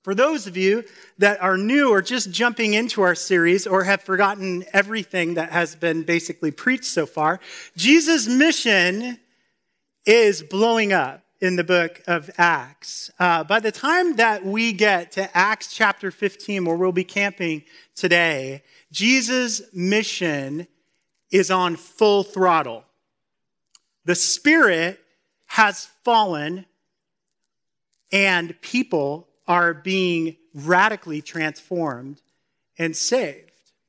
For those of you that are new or just jumping into our series or have forgotten everything that has been basically preached so far, Jesus' mission is blowing up in the book of Acts. By the time that we get to Acts chapter 15, where we'll be camping today, Jesus' mission is on full throttle. The Spirit has fallen and people are being radically transformed and saved.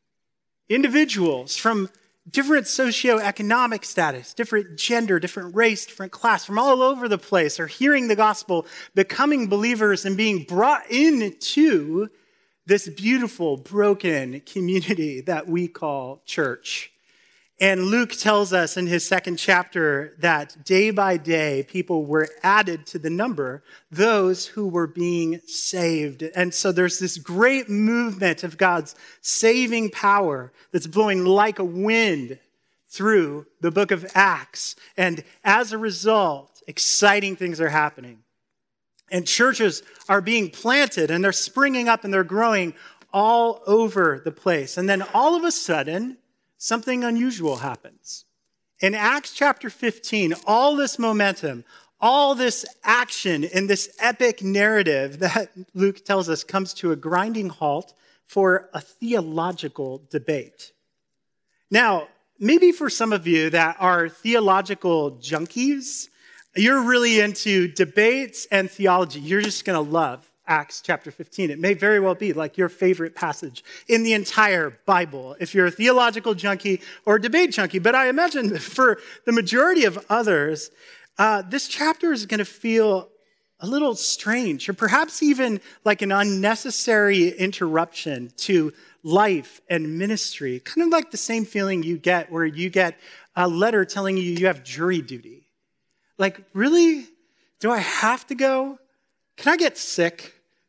Individuals from different socioeconomic status, different gender, different race, different class, from all over the place are hearing the gospel, becoming believers, and being brought into this beautiful, broken community that we call church. And Luke tells us in his second chapter that day by day, people were added to the number, those who were being saved. And so there's this great movement of God's saving power that's blowing like a wind through the book of Acts. And as a result, exciting things are happening. And churches are being planted and they're springing up and they're growing all over the place. And then all of a sudden, something unusual happens. In Acts chapter 15, all this momentum, all this action in this epic narrative that Luke tells us comes to a grinding halt for a theological debate. Now, maybe for some of you that are theological junkies, you're really into debates and theology. You're just going to love Acts chapter 15. It may very well be like your favorite passage in the entire Bible if you're a theological junkie or a debate junkie. But I imagine for the majority of others, this chapter is going to feel a little strange or perhaps even like an unnecessary interruption to life and ministry. Kind of like the same feeling you get where you get a letter telling you have jury duty. Like, really? Do I have to go? Can I get sick?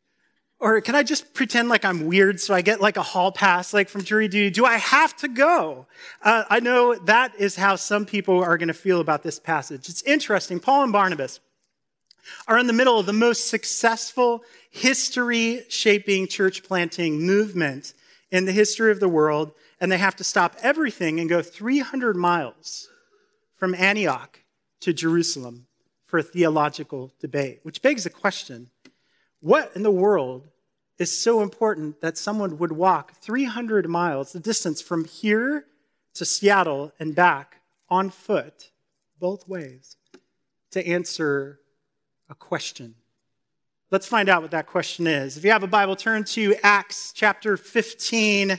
Or can I just pretend like I'm weird so I get like a hall pass like from jury duty? Do I have to go? I know that is how some people are going to feel about this passage. It's interesting. Paul and Barnabas are in the middle of the most successful history-shaping church planting movement in the history of the world, and they have to stop everything and go 300 miles from Antioch to Jerusalem for a theological debate, which begs the question, what in the world is so important that someone would walk 300 miles, the distance from here to Seattle and back on foot, both ways, to answer a question? Let's find out what that question is. If you have a Bible, turn to Acts chapter 15,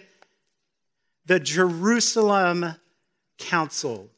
the Jerusalem Council.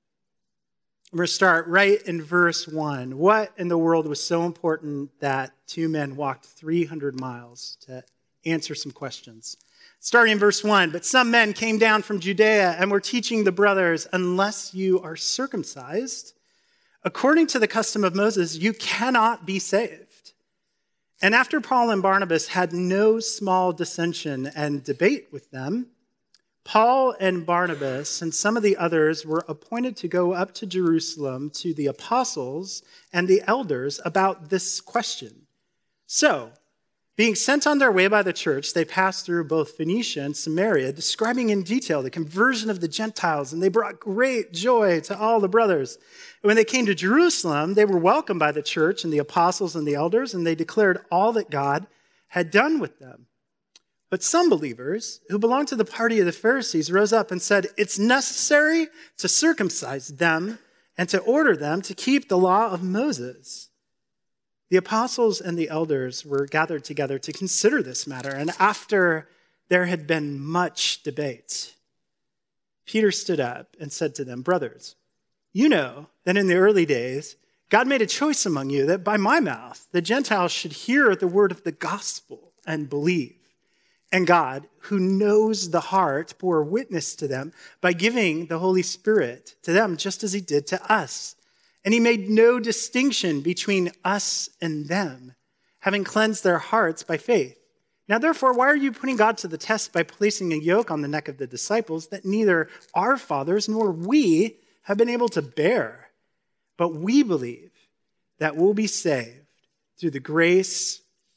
We're going to start right in verse 1. What in the world was so important that two men walked 300 miles to answer some questions? Starting in verse 1, but some men came down from Judea and were teaching the brothers, unless you are circumcised, according to the custom of Moses, you cannot be saved. And after Paul and Barnabas had no small dissension and debate with them, Paul and Barnabas and some of the others were appointed to go up to Jerusalem to the apostles and the elders about this question. So, being sent on their way by the church, they passed through both Phoenicia and Samaria, describing in detail the conversion of the Gentiles, and they brought great joy to all the brothers. And when they came to Jerusalem, they were welcomed by the church and the apostles and the elders, and they declared all that God had done with them. But some believers who belonged to the party of the Pharisees rose up and said, it's necessary to circumcise them and to order them to keep the law of Moses. The apostles and the elders were gathered together to consider this matter. And after there had been much debate, Peter stood up and said to them, brothers, you know that in the early days, God made a choice among you that by my mouth, the Gentiles should hear the word of the gospel and believe. And God, who knows the heart, bore witness to them by giving the Holy Spirit to them, just as he did to us. And he made no distinction between us and them, having cleansed their hearts by faith. Now, therefore, why are you putting God to the test by placing a yoke on the neck of the disciples that neither our fathers nor we have been able to bear? But we believe that we'll be saved through the grace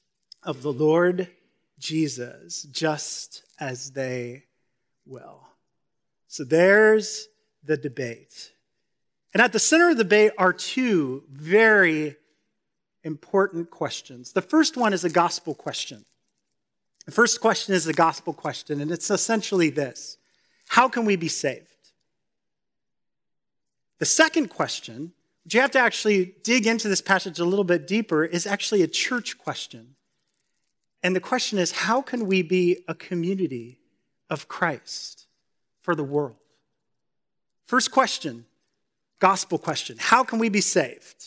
of the Lord Jesus, just as they will. So there's the debate. And at the center of the debate are two very important questions. The first one is a gospel question. The first question is the gospel question, and it's essentially this: how can we be saved? The second question, which you have to actually dig into this passage a little bit deeper, is actually a church question. And the question is, how can we be a community of Christ for the world? First question, gospel question: how can we be saved?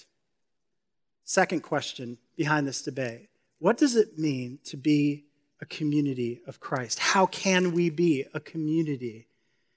Second question behind this debate: what does it mean to be a community of Christ? How can we be a community?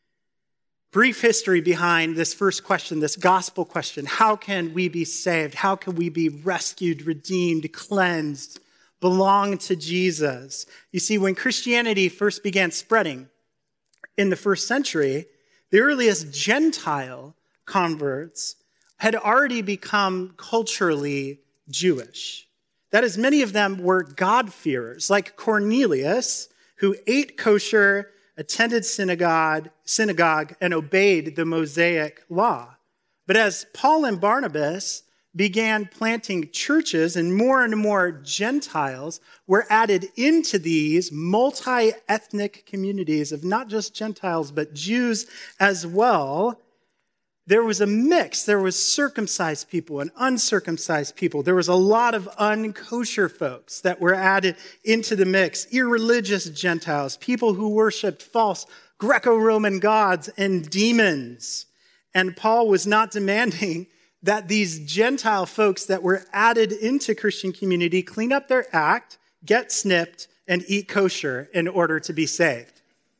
Brief history behind this first question, this gospel question: how can we be saved? How can we be rescued, redeemed, cleansed, belong to Jesus? You see, when Christianity first began spreading in the first century, the earliest Gentile converts had already become culturally Jewish. That is, many of them were God-fearers, like Cornelius, who ate kosher, attended synagogue, and obeyed the Mosaic law. But as Paul and Barnabas began planting churches, and more Gentiles were added into these multi-ethnic communities of not just Gentiles, but Jews as well, there was a mix. There was circumcised people and uncircumcised people. There was a lot of unkosher folks that were added into the mix. Irreligious Gentiles, people who worshiped false Greco-Roman gods and demons. And Paul was not demanding that these Gentile folks that were added into Christian community clean up their act, get snipped, and eat kosher in order to be saved.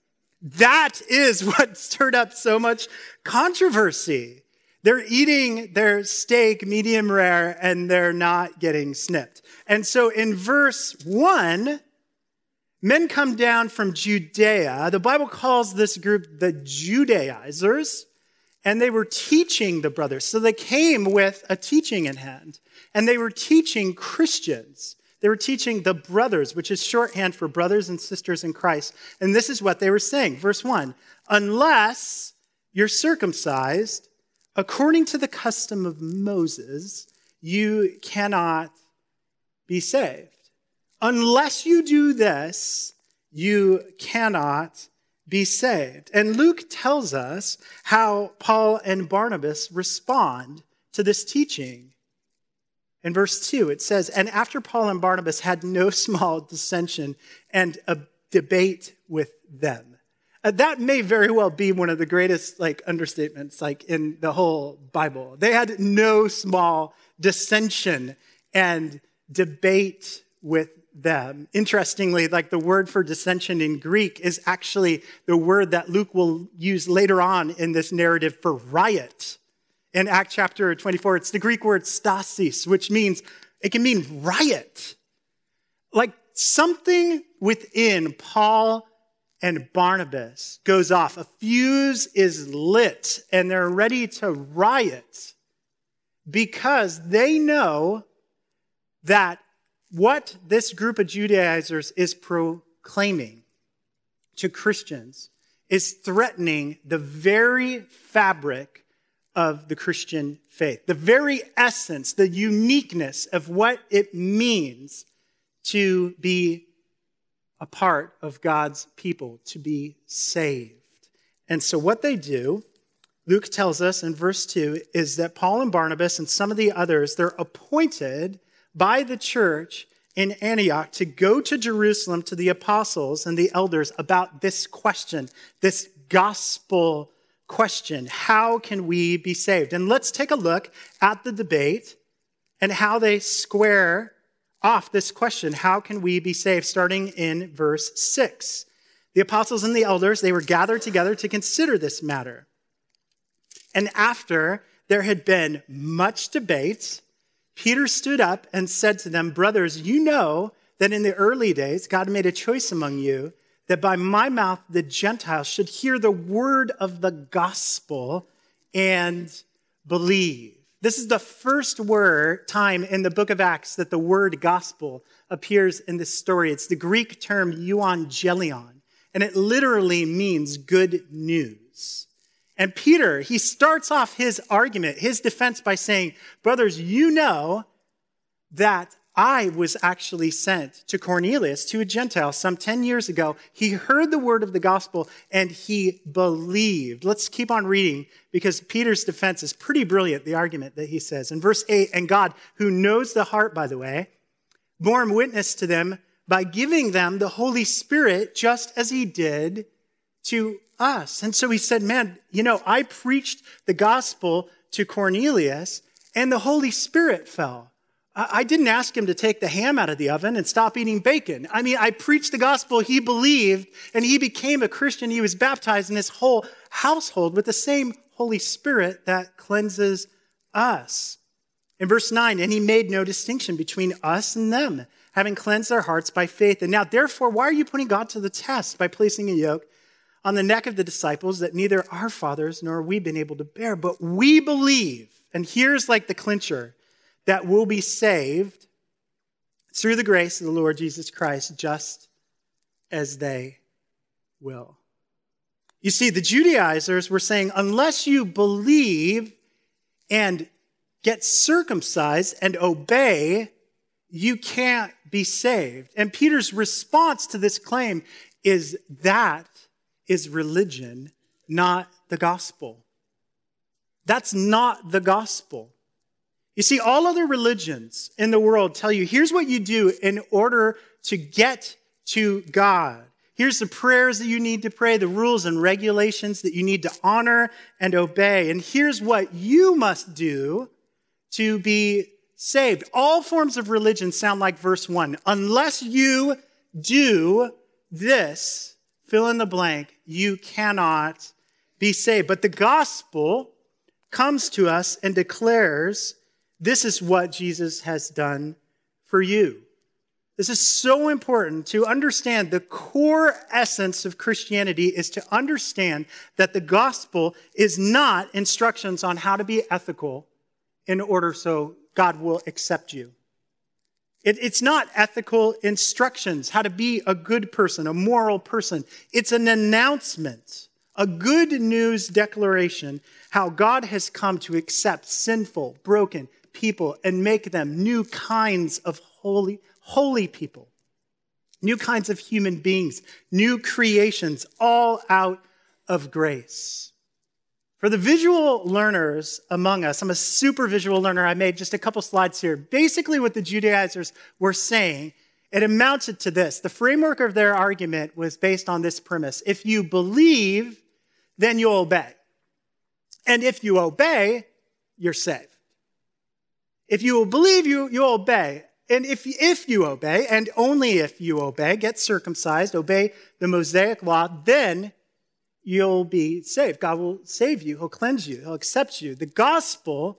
That is what stirred up so much controversy. They're eating their steak medium rare and they're not getting snipped. And so in verse 1, men come down from Judea. The Bible calls this group the Judaizers, and they were teaching the brothers. So they came with a teaching in hand, and they were teaching Christians. They were teaching the brothers, which is shorthand for brothers and sisters in Christ. And this is what they were saying. Verse 1, unless you're circumcised, according to the custom of Moses, you cannot be saved. Unless you do this, you cannot be saved. And Luke tells us how Paul and Barnabas respond to this teaching. In verse 2, it says, and after Paul and Barnabas had no small dissension and a debate with them. That may very well be one of the greatest understatements in the whole Bible. They had no small dissension and debate with them. Interestingly, the word for dissension in Greek is actually the word that Luke will use later on in this narrative for riot. In Acts chapter 24, it's the Greek word stasis, which means, it can mean riot. Something within Paul and Barnabas goes off. A fuse is lit, and they're ready to riot because they know that what this group of Judaizers is proclaiming to Christians is threatening the very fabric of the Christian faith, the very essence, the uniqueness of what it means to be a part of God's people, to be saved. And so what they do, Luke tells us in verse 2, is that Paul and Barnabas and some of the others, they're appointed by the church in Antioch to go to Jerusalem to the apostles and the elders about this question, this gospel question: how can we be saved? And let's take a look at the debate and how they square off this question: how can we be saved? Starting in verse 6. The apostles and the elders, they were gathered together to consider this matter. And after there had been much debate, Peter stood up and said to them, brothers, you know that in the early days God made a choice among you that by my mouth the Gentiles should hear the word of the gospel and believe. This is the first time in the book of Acts that the word gospel appears in this story. It's the Greek term euangelion, and it literally means good news. And Peter, he starts off his argument, his defense by saying, brothers, you know that I was actually sent to Cornelius, to a Gentile, some 10 years ago. He heard the word of the gospel and he believed. Let's keep on reading because Peter's defense is pretty brilliant, the argument that he says. In verse 8, and God, who knows the heart, by the way, bore witness to them by giving them the Holy Spirit just as he did to us. And so he said, man, I preached the gospel to Cornelius and the Holy Spirit fell. I didn't ask him to take the ham out of the oven and stop eating bacon. I preached the gospel, he believed, and he became a Christian. He was baptized in his whole household with the same Holy Spirit that cleanses us. In verse 9, and he made no distinction between us and them, having cleansed their hearts by faith. And now, therefore, why are you putting God to the test by placing a yoke on the neck of the disciples that neither our fathers nor we been able to bear? But we believe, and here's like the clincher, that we'll be saved through the grace of the Lord Jesus Christ, just as they will. You see, the Judaizers were saying, unless you believe and get circumcised and obey, you can't be saved. And Peter's response to this claim is that is religion, not the gospel. That's not the gospel. You see, all other religions in the world tell you, here's what you do in order to get to God. Here's the prayers that you need to pray, the rules and regulations that you need to honor and obey. And here's what you must do to be saved. All forms of religion sound like verse 1. Unless you do this, fill in the blank, you cannot be saved. But the gospel comes to us and declares, this is what Jesus has done for you. This is so important to understand. The core essence of Christianity is to understand that the gospel is not instructions on how to be ethical in order so God will accept you. It's not ethical instructions, how to be a good person, a moral person. It's an announcement, a good news declaration, how God has come to accept sinful, broken people and make them new kinds of holy people, new kinds of human beings, new creations, all out of grace. For the visual learners among us, I'm a super visual learner. I made just a couple slides here. Basically what the Judaizers were saying, it amounted to this. The framework of their argument was based on this premise. If you believe, then you'll obey. And if you obey, you're saved. If you will believe, you obey. And if you obey, and only if you obey, get circumcised, obey the Mosaic law, then you'll be saved. God will save you. He'll cleanse you. He'll accept you. The gospel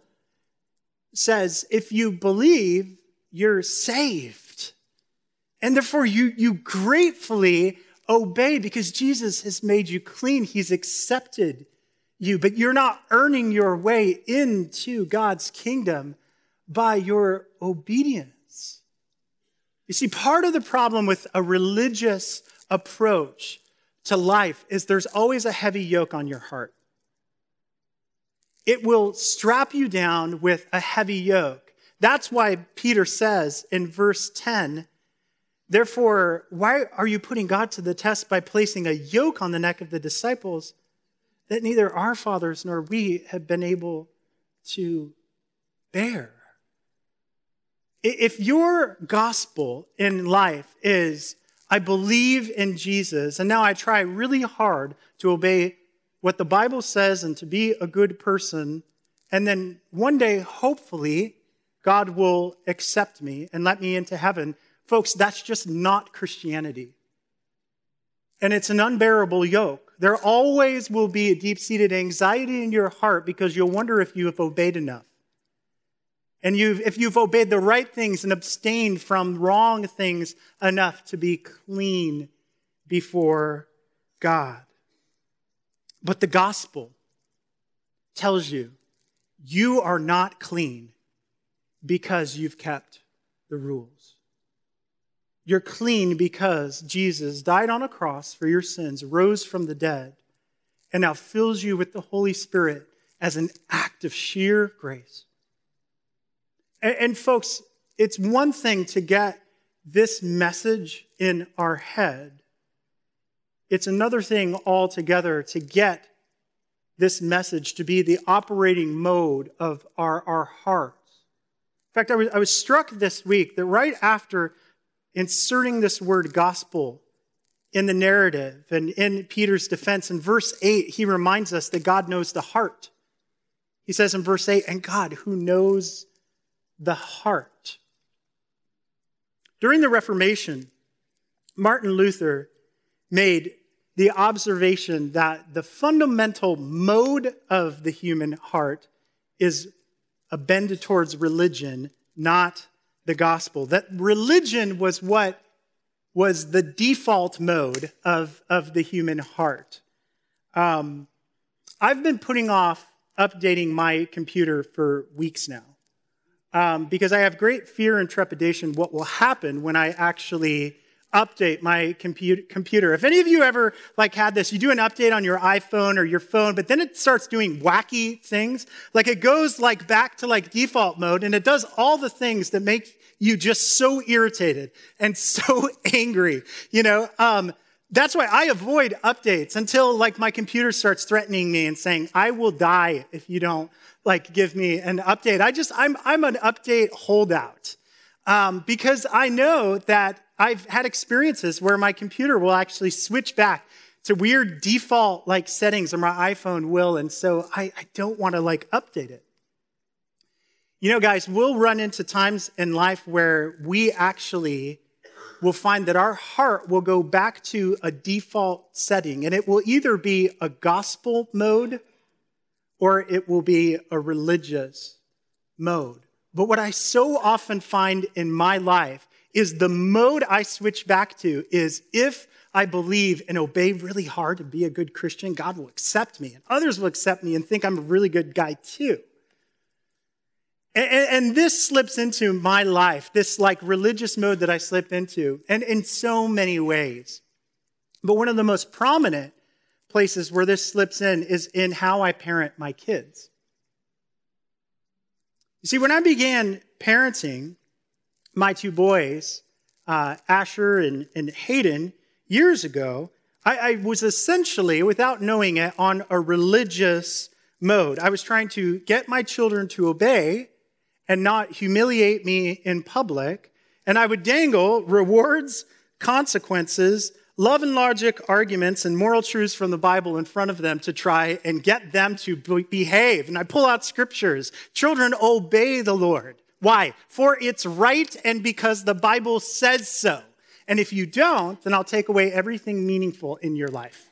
says if you believe, you're saved. And therefore, you gratefully obey because Jesus has made you clean. He's accepted you. But you're not earning your way into God's kingdom by your obedience. You see, part of the problem with a religious approach to life is there's always a heavy yoke on your heart. It will strap you down with a heavy yoke. That's why Peter says in verse 10, therefore, why are you putting God to the test by placing a yoke on the neck of the disciples that neither our fathers nor we have been able to bear? If your gospel in life is, I believe in Jesus, and now I try really hard to obey what the Bible says and to be a good person, and then one day, hopefully, God will accept me and let me into heaven. Folks, that's just not Christianity. And it's an unbearable yoke. There always will be a deep-seated anxiety in your heart because you'll wonder if you have obeyed enough. And if you've obeyed the right things and abstained from wrong things enough to be clean before God. But the gospel tells you, you are not clean because you've kept the rules. You're clean because Jesus died on a cross for your sins, rose from the dead, and now fills you with the Holy Spirit as an act of sheer grace. And folks, it's one thing to get this message in our head. It's another thing altogether to get this message to be the operating mode of our hearts. In fact, I was struck this week that right after inserting this word gospel in the narrative and in Peter's defense, in verse 8, he reminds us that God knows the heart. He says in verse 8, and God who knows the heart. During the Reformation, Martin Luther made the observation that the fundamental mode of the human heart is a bend towards religion, not the gospel. That religion was what was the default mode of the human heart. I've been putting off updating my computer for weeks now because I have great fear and trepidation what will happen when I actually update my computer. If any of you ever had this, you do an update on your iPhone or your phone, but then it starts doing wacky things. It goes back to default mode, and it does all the things that make you just so irritated and so angry. That's why I avoid updates until my computer starts threatening me and saying, I will die if you don't give me an update. I'm an update holdout because I know that I've had experiences where my computer will actually switch back to weird default settings, or my iPhone will, and so I don't want to update it. Guys, we'll run into times in life where we actually will find that our heart will go back to a default setting, and it will either be a gospel mode or it will be a religious mode. But what I so often find in my life is the mode I switch back to is if I believe and obey really hard and be a good Christian, God will accept me, and others will accept me and think I'm a really good guy too. And this slips into my life, this religious mode that I slip into, and in so many ways. But one of the most prominent places where this slips in is in how I parent my kids. You see, when I began parenting my two boys, Asher and Hayden, years ago, I was essentially, without knowing it, on a religious mode. I was trying to get my children to obey and not humiliate me in public. And I would dangle rewards, consequences, love and logic arguments, and moral truths from the Bible in front of them to try and get them to behave. And I pull out scriptures. Children, obey the Lord. Why? For it's right and because the Bible says so. And if you don't, then I'll take away everything meaningful in your life.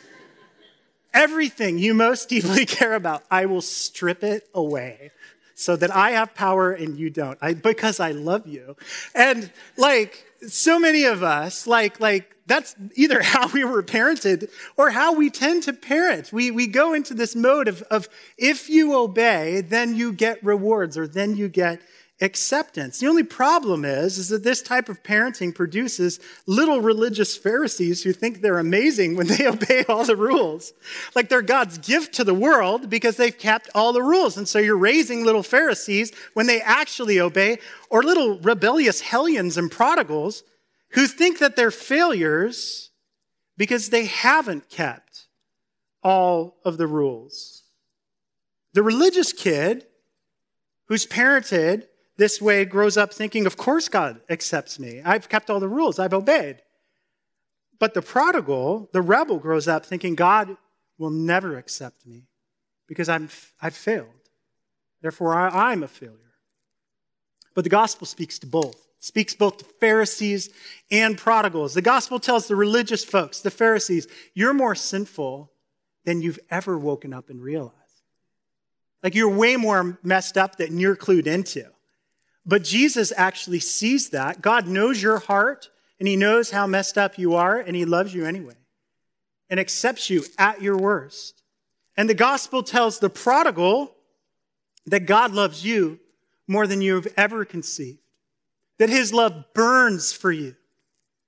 Everything you most deeply care about, I will strip it away so that I have power and you don't. Because I love you. And so many of us, that's either how we were parented or how we tend to parent. We go into this mode of if you obey, then you get rewards or then you get acceptance. The only problem is that this type of parenting produces little religious Pharisees who think they're amazing when they obey all the rules. They're God's gift to the world because they've kept all the rules. And so you're raising little Pharisees when they actually obey, or little rebellious hellions and prodigals who think that they're failures because they haven't kept all of the rules. The religious kid who's parented this way grows up thinking, of course God accepts me. I've kept all the rules. I've obeyed. But the prodigal, the rebel, grows up thinking God will never accept me because I've failed. Therefore, I'm a failure. But the gospel speaks to both. It speaks both to Pharisees and prodigals. The gospel tells the religious folks, the Pharisees, you're more sinful than you've ever woken up and realized. You're way more messed up than you're clued into. But Jesus actually sees that. God knows your heart, and he knows how messed up you are, and he loves you anyway and accepts you at your worst. And the gospel tells the prodigal that God loves you more than you've ever conceived, that his love burns for you,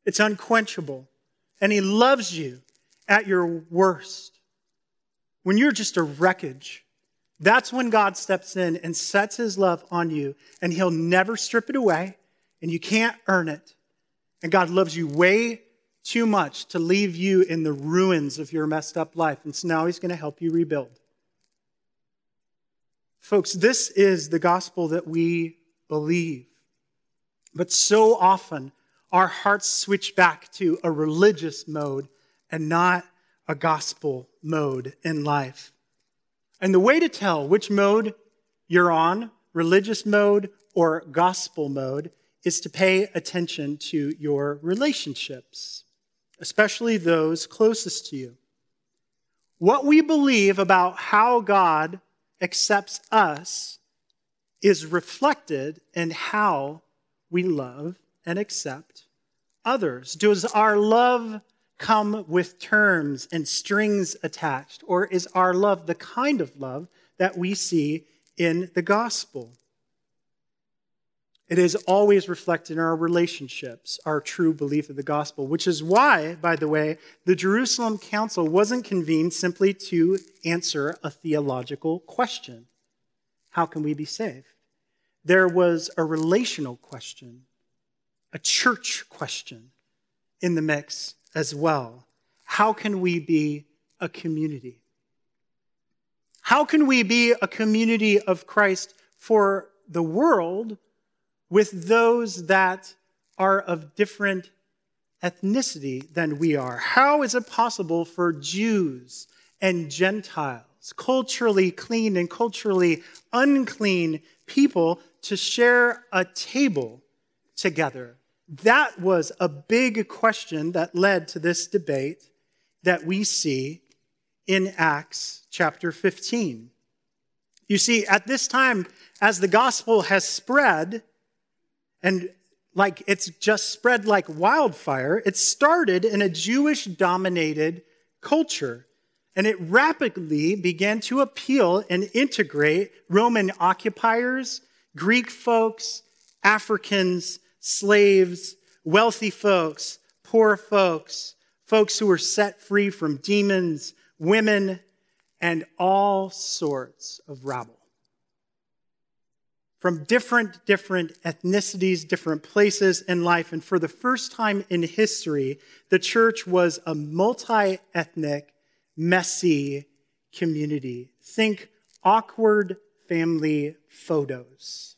It's unquenchable. And he loves you at your worst. When you're just a wreckage, that's when God steps in and sets his love on you, and he'll never strip it away, and you can't earn it. And God loves you way too much to leave you in the ruins of your messed up life. And so now he's going to help you rebuild. Folks, this is the gospel that we believe. But so often, our hearts switch back to a religious mode and not a gospel mode in life. And the way to tell which mode you're on, religious mode or gospel mode, is to pay attention to your relationships, especially those closest to you. What we believe about how God accepts us is reflected in how we love and accept others. Does our love come with terms and strings attached, or is our love the kind of love that we see in the gospel? It is always reflected in our relationships, our true belief of the gospel, which is why, by the way, the Jerusalem Council wasn't convened simply to answer a theological question. How can we be saved? There was a relational question, a church question in the mix as well. How can we be a community? How can we be a community of Christ for the world with those that are of different ethnicity than we are? How is it possible for Jews and Gentiles, culturally clean and culturally unclean people, to share a table together? That was a big question that led to this debate that we see in Acts chapter 15. You see, at this time, as the gospel has spread, and like it's just spread like wildfire, it started in a Jewish-dominated culture. And it rapidly began to appeal and integrate Roman occupiers, Greek folks, Africans, slaves, wealthy folks, poor folks, folks who were set free from demons, women, and all sorts of rabble. From different ethnicities, different places in life. And for the first time in history, the church was a multi-ethnic, messy community. Think awkward family photos.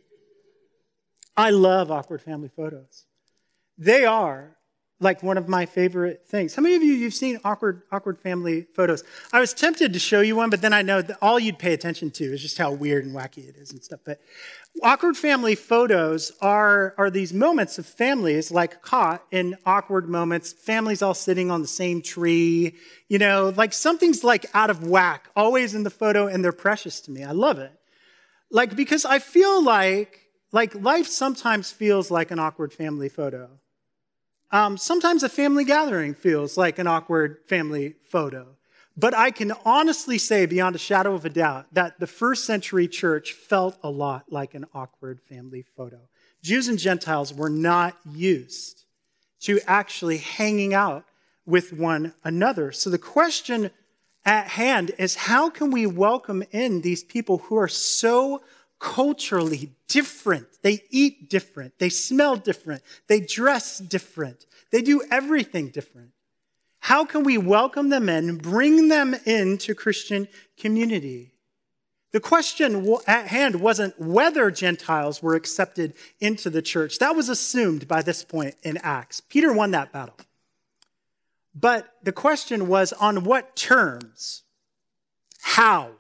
I love awkward family photos. They are like one of my favorite things. How many of you've seen awkward family photos? I was tempted to show you one, but then I know that all you'd pay attention to is just how weird and wacky it is and stuff. But awkward family photos are these moments of families like caught in awkward moments, families all sitting on the same tree, like something's like out of whack, always in the photo, and they're precious to me. I love it. Because I feel like life sometimes feels like an awkward family photo. Sometimes a family gathering feels like an awkward family photo. But I can honestly say, beyond a shadow of a doubt, that the first century church felt a lot like an awkward family photo. Jews and Gentiles were not used to actually hanging out with one another. So the question at hand is, how can we welcome in these people who are so culturally different? They eat different. They smell different. They dress different. They do everything different. How can we welcome them in, bring them into Christian community? The question at hand wasn't whether Gentiles were accepted into the church. That was assumed by this point in Acts. Peter won that battle. But the question was, on what terms? How?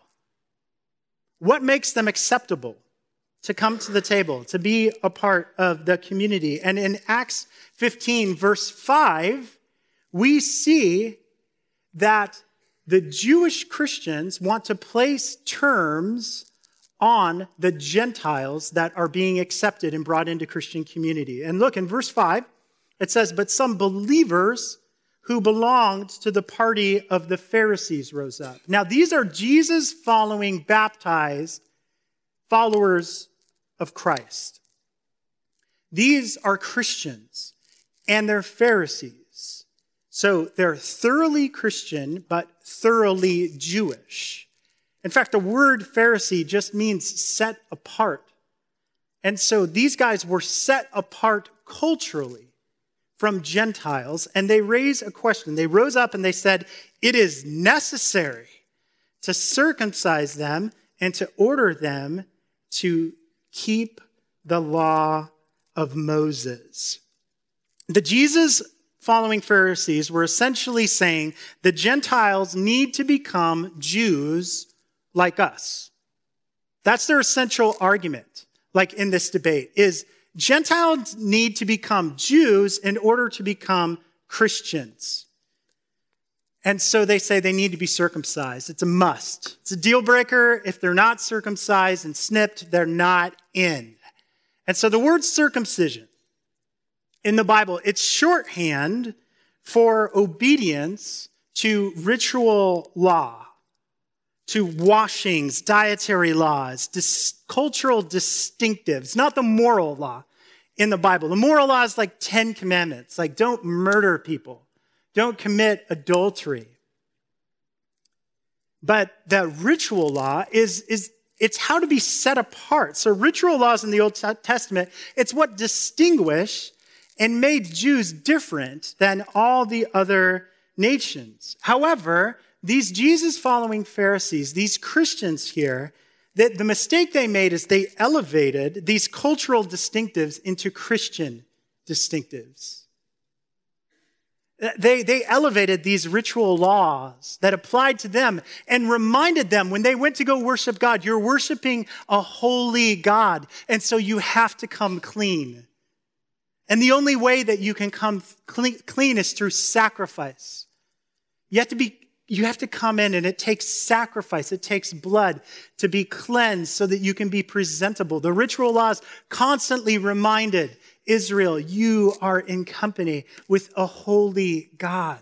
What makes them acceptable to come to the table, to be a part of the community? And in Acts 15, verse 5, we see that the Jewish Christians want to place terms on the Gentiles that are being accepted and brought into Christian community. And look, in verse 5, it says, "But some believers who belonged to the party of the Pharisees rose up." Now, these are Jesus-following, baptized followers of Christ. These are Christians. and they're Pharisees. So they're thoroughly Christian, but thoroughly Jewish. In fact, the word Pharisee just means set apart. And so these guys were set apart culturally from Gentiles, and they raise a question. They rose up and they said, it is necessary to circumcise them and to order them to keep the law of Moses. The Jesus-following Pharisees were essentially saying the Gentiles need to become Jews like us. That's their essential argument, like in this debate, is Gentiles need to become Jews in order to become Christians. And so they say they need to be circumcised. It's a must. It's a deal breaker. If they're not circumcised and snipped, they're not in. And so the word circumcision in the Bible, it's shorthand for obedience to ritual law, to washings, dietary laws, cultural distinctives, not the moral law in the Bible. The moral law is like 10 commandments, like don't murder people, don't commit adultery. But the ritual law it's how to be set apart. So ritual laws in the Old Testament, it's what distinguished and made Jews different than all the other nations. However, these Jesus-following Pharisees, these Christians here, that the mistake they made is they elevated these cultural distinctives into Christian distinctives. They elevated these ritual laws that applied to them and reminded them when they went to go worship God, you're worshiping a holy God, and so you have to come clean. And the only way that you can come clean is through sacrifice. You have to come in, and it takes sacrifice. It takes blood to be cleansed so that you can be presentable. The ritual laws constantly reminded Israel, you are in company with a holy God.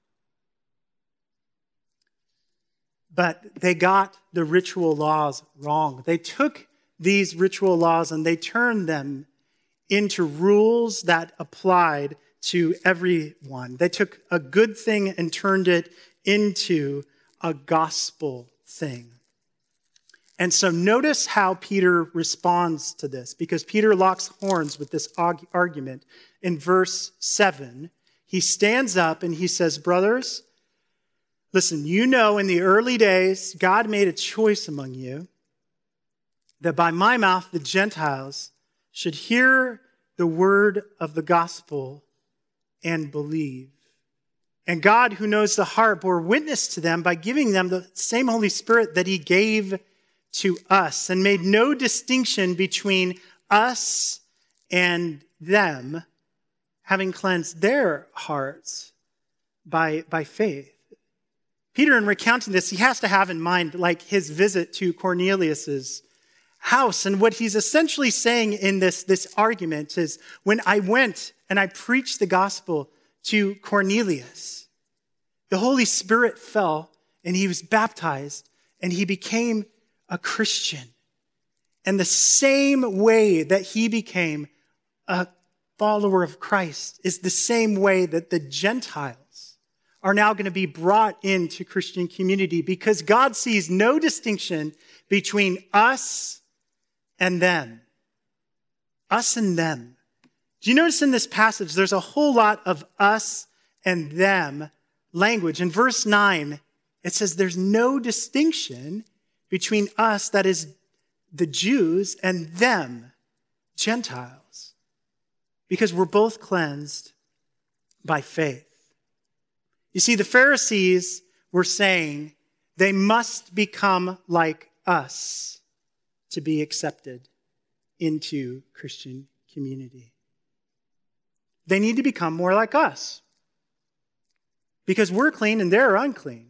But they got the ritual laws wrong. They took these ritual laws and they turned them into rules that applied to everyone. They took a good thing and turned it into a gospel thing. And so notice how Peter responds to this, because Peter locks horns with this argument. In verse 7, he stands up and he says, brothers, listen, you know in the early days, God made a choice among you that by my mouth the Gentiles should hear the word of the gospel and believe. And God, who knows the heart, bore witness to them by giving them the same Holy Spirit that he gave to us, and made no distinction between us and them, having cleansed their hearts by faith. Peter, in recounting this, he has to have in mind like his visit to Cornelius's house. And what he's essentially saying in this argument is, when I went and I preached the gospel to Cornelius, the Holy Spirit fell and he was baptized and he became a Christian. And the same way that he became a follower of Christ is the same way that the Gentiles are now going to be brought into Christian community, because God sees no distinction between us and them. Us and them. Do you notice in this passage, there's a whole lot of us and them language. In verse 9, it says there's no distinction between us, that is the Jews, and them, Gentiles, because we're both cleansed by faith. You see, the Pharisees were saying they must become like us to be accepted into Christian community. They need to become more like us because we're clean and they're unclean.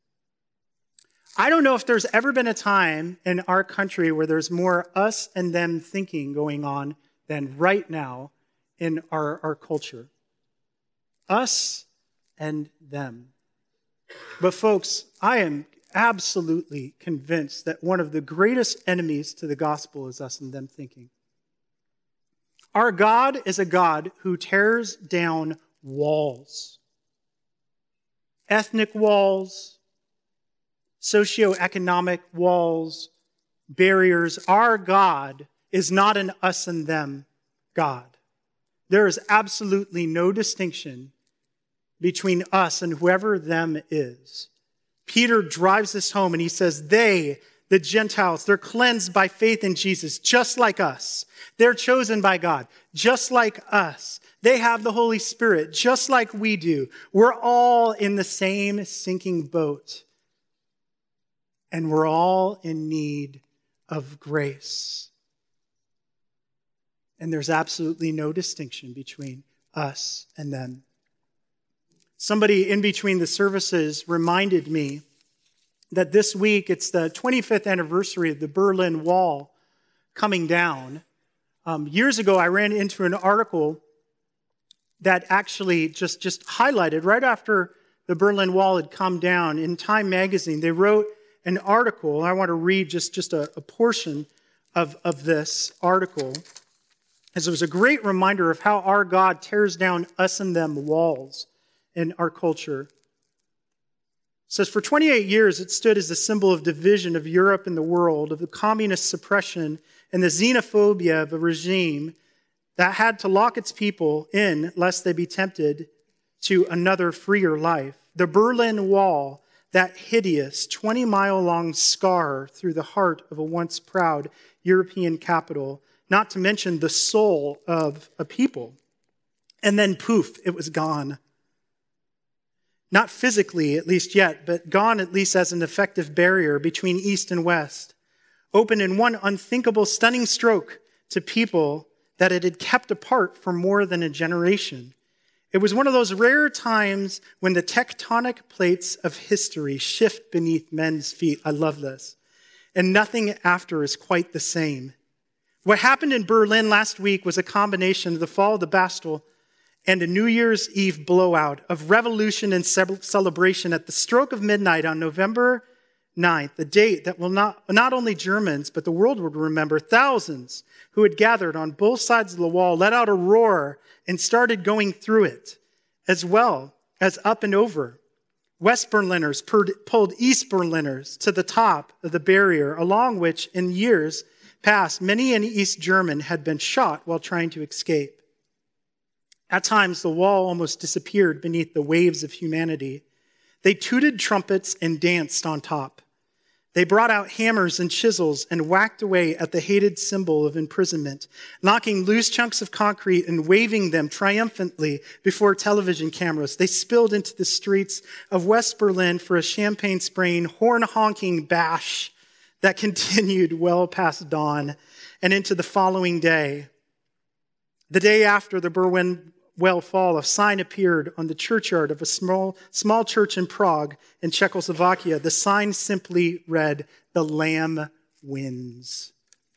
I don't know if there's ever been a time in our country where there's more us and them thinking going on than right now in our culture. Us and them. But folks, I am absolutely convinced that one of the greatest enemies to the gospel is us and them thinking. Our God is a God who tears down walls. Ethnic walls, socioeconomic walls, barriers. Our God is not an us and them God. There is absolutely no distinction between us and whoever them is. Peter drives this home and he says, they, the Gentiles, they're cleansed by faith in Jesus, just like us. They're chosen by God, just like us. They have the Holy Spirit, just like we do. We're all in the same sinking boat. And we're all in need of grace. And there's absolutely no distinction between us and them. Somebody in between the services reminded me that this week it's the 25th anniversary of the Berlin Wall coming down. Years ago, I ran into an article that actually just highlighted right after the Berlin Wall had come down. In Time magazine, they wrote an article. I want to read just a portion of this article, as it was a great reminder of how our God tears down us and them walls in our culture. It says, for 28 years, it stood as a symbol of division of Europe and the world, of the communist suppression and the xenophobia of a regime that had to lock its people in lest they be tempted to another freer life. The Berlin Wall, that hideous 20-mile-long scar through the heart of a once proud European capital, not to mention the soul of a people. And then poof, it was gone. Not physically, at least yet, but gone at least as an effective barrier between East and West, open in one unthinkable, stunning stroke to people that it had kept apart for more than a generation. It was one of those rare times when the tectonic plates of history shift beneath men's feet. I love this. And nothing after is quite the same. What happened in Berlin last week was a combination of the fall of the Bastille and a New Year's Eve blowout of revolution and celebration at the stroke of midnight on November 9th, the date that will not only Germans, but the world would remember. Thousands who had gathered on both sides of the wall let out a roar and started going through it, as well as up and over. West Berliners pulled East Berliners to the top of the barrier, along which in years past, many an East German had been shot while trying to escape. At times, the wall almost disappeared beneath the waves of humanity. They tooted trumpets and danced on top. They brought out hammers and chisels and whacked away at the hated symbol of imprisonment, knocking loose chunks of concrete and waving them triumphantly before television cameras. They spilled into the streets of West Berlin for a champagne-spraying, horn-honking bash that continued well past dawn and into the following day. The day after the Berlin Wall fall, a sign appeared on the churchyard of a small church in Prague in Czechoslovakia. The sign simply read, "The Lamb wins."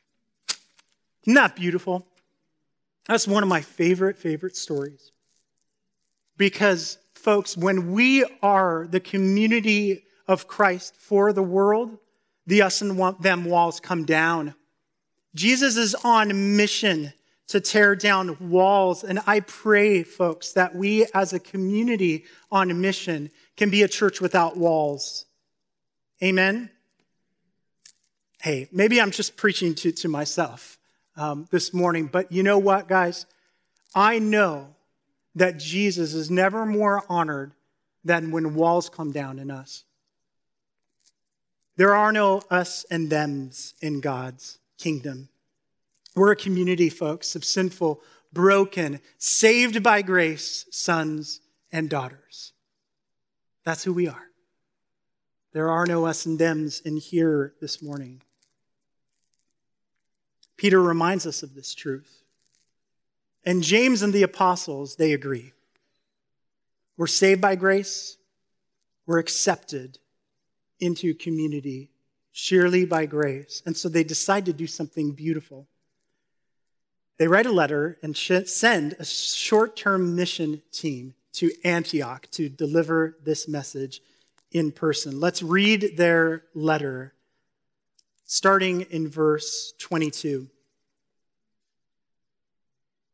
Isn't that beautiful? That's one of my favorite stories. Because, folks, when we are the community of Christ for the world, the us and them walls come down. Jesus is on mission to tear down walls. And I pray, folks, that we as a community on mission can be a church without walls. Amen? Hey, maybe I'm just preaching to myself this morning, but you know what, guys? I know that Jesus is never more honored than when walls come down in us. There are no us and thems in God's kingdom. We're a community, folks, of sinful, broken, saved by grace sons and daughters. That's who we are. There are no us and thems in here this morning. Peter reminds us of this truth. And James and the apostles, they agree. We're saved by grace. We're accepted into community, surely by grace. And so they decide to do something beautiful. They write a letter and send a short-term mission team to Antioch to deliver this message in person. Let's read their letter, starting in verse 22.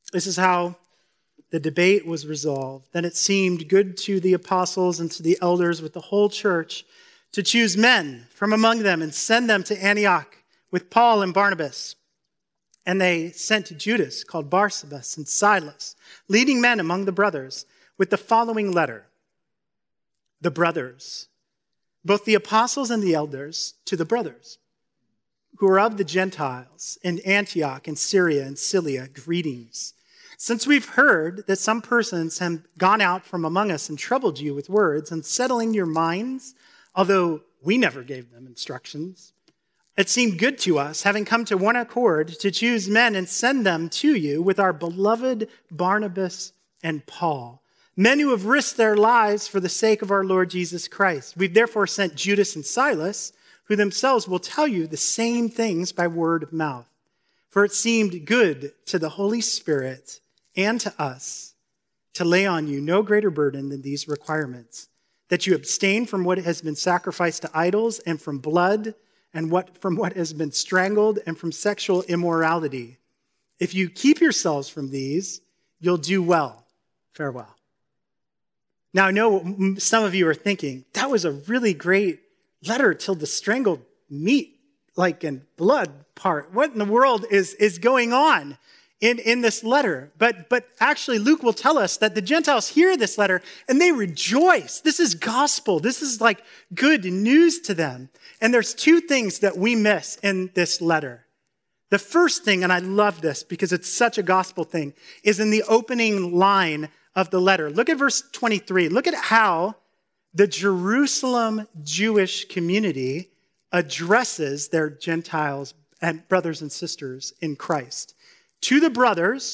This is how the debate was resolved. Then it seemed good to the apostles and to the elders with the whole church to choose men from among them and send them to Antioch with Paul and Barnabas. And they sent Judas, called Barsabas, and Silas, leading men among the brothers, with the following letter. The brothers, both the apostles and the elders, to the brothers, who are of the Gentiles in Antioch and Syria and Cilicia, greetings. Since we've heard that some persons have gone out from among us and troubled you with words and settling your minds, although we never gave them instructions, it seemed good to us, having come to one accord, to choose men and send them to you with our beloved Barnabas and Paul, men who have risked their lives for the sake of our Lord Jesus Christ. We've therefore sent Judas and Silas, who themselves will tell you the same things by word of mouth. For it seemed good to the Holy Spirit and to us to lay on you no greater burden than these requirements, that you abstain from what has been sacrificed to idols and from blood and from what has been strangled and from sexual immorality. If you keep yourselves from these, you'll do well. Farewell. Now, I know some of you are thinking, that was a really great letter till the strangled meat, and blood part. What in the world is going on in this letter? But actually, Luke will tell us that the Gentiles hear this letter and they rejoice. This is gospel. This is like good news to them. And there's two things that we miss in this letter. The first thing, and I love this because it's such a gospel thing, is in the opening line of the letter. Look at verse 23. Look at how the Jerusalem Jewish community addresses their Gentiles and brothers and sisters in Christ. To the brothers,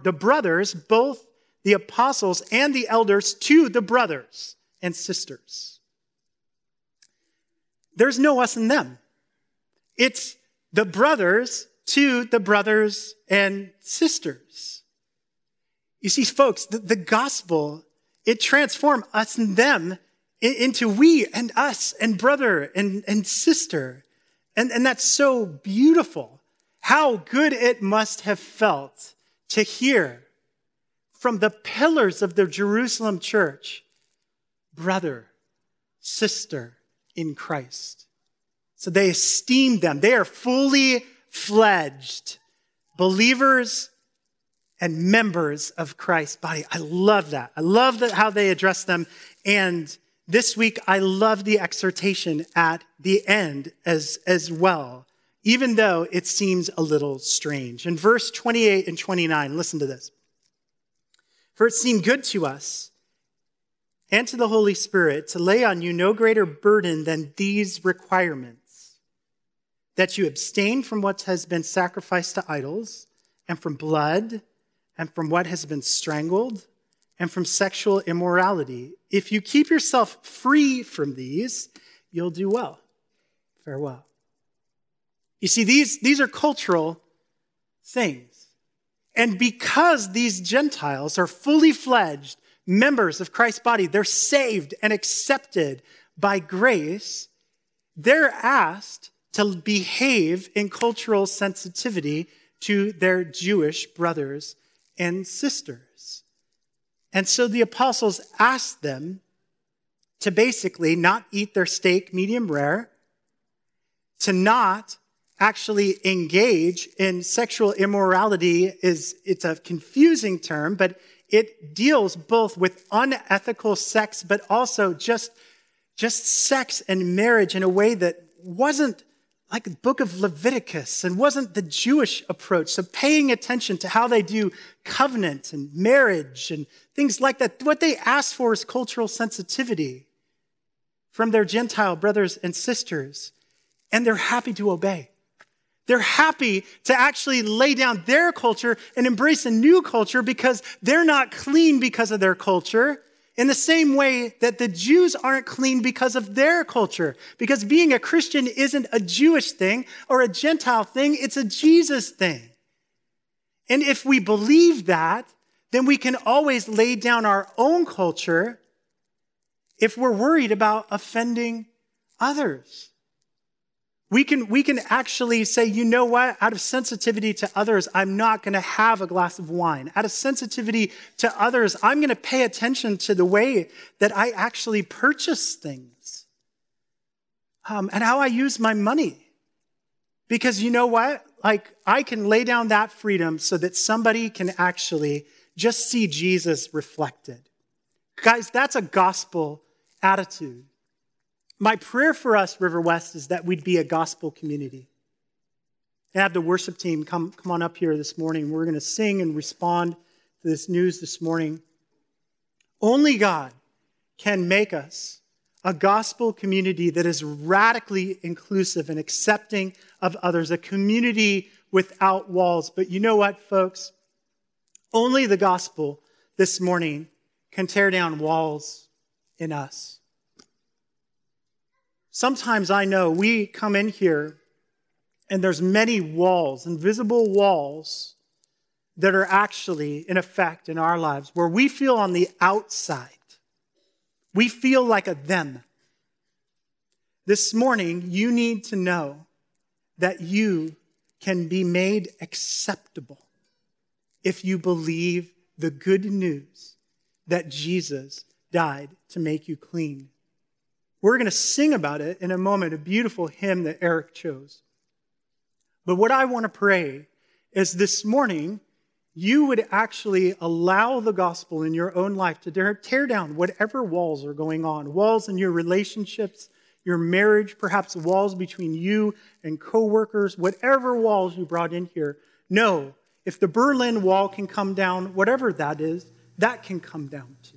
both the apostles and the elders, to the brothers and sisters. There's no us and them. It's the brothers to the brothers and sisters. You see, folks, the gospel, it transformed us and them into we and us and brother and sister. And that's so beautiful. How good it must have felt to hear from the pillars of the Jerusalem church, brother, sister in Christ. So they esteemed them. They are fully fledged believers and members of Christ's body. I love that. I love how they address them. And this week, I love the exhortation at the end as well, even though it seems a little strange. In verse 28 and 29, listen to this. For it seemed good to us and to the Holy Spirit to lay on you no greater burden than these requirements, that you abstain from what has been sacrificed to idols, and from blood, and from what has been strangled, and from sexual immorality. If you keep yourself free from these, you'll do well. Farewell. You see, these are cultural things. And because these Gentiles are fully fledged members of Christ's body, they're saved and accepted by grace, they're asked to behave in cultural sensitivity to their Jewish brothers and sisters. And so the apostles asked them to basically not eat their steak medium rare, to not actually engage in sexual immorality. It's a confusing term, but it deals both with unethical sex, but also just sex and marriage in a way that wasn't like the book of Leviticus and wasn't the Jewish approach. So paying attention to how they do covenant and marriage and things like that. What they ask for is cultural sensitivity from their Gentile brothers and sisters. And they're happy to obey. They're happy to actually lay down their culture and embrace a new culture because they're not clean because of their culture, in the same way that the Jews aren't clean because of their culture. Because being a Christian isn't a Jewish thing or a Gentile thing, it's a Jesus thing. And if we believe that, then we can always lay down our own culture if we're worried about offending others. We can actually say, you know what? Out of sensitivity to others, I'm not going to have a glass of wine. Out of sensitivity to others, I'm going to pay attention to the way that I actually purchase things and how I use my money. Because you know what? Like, I can lay down that freedom so that somebody can actually just see Jesus reflected. Guys, that's a gospel attitude. My prayer for us, River West, is that we'd be a gospel community. I have the worship team come on up here this morning. We're going to sing and respond to this news this morning. Only God can make us a gospel community that is radically inclusive and accepting of others, a community without walls. But you know what, folks? Only the gospel this morning can tear down walls in us. Sometimes I know we come in here and there's many walls, invisible walls, that are actually in effect in our lives where we feel on the outside. We feel like a them. This morning, you need to know that you can be made acceptable if you believe the good news that Jesus died to make you clean. We're going to sing about it in a moment, a beautiful hymn that Eric chose. But what I want to pray is this morning, you would actually allow the gospel in your own life to tear down whatever walls are going on. Walls in your relationships, your marriage, perhaps walls between you and coworkers, whatever walls you brought in here. No, if the Berlin Wall can come down, whatever that is, that can come down too.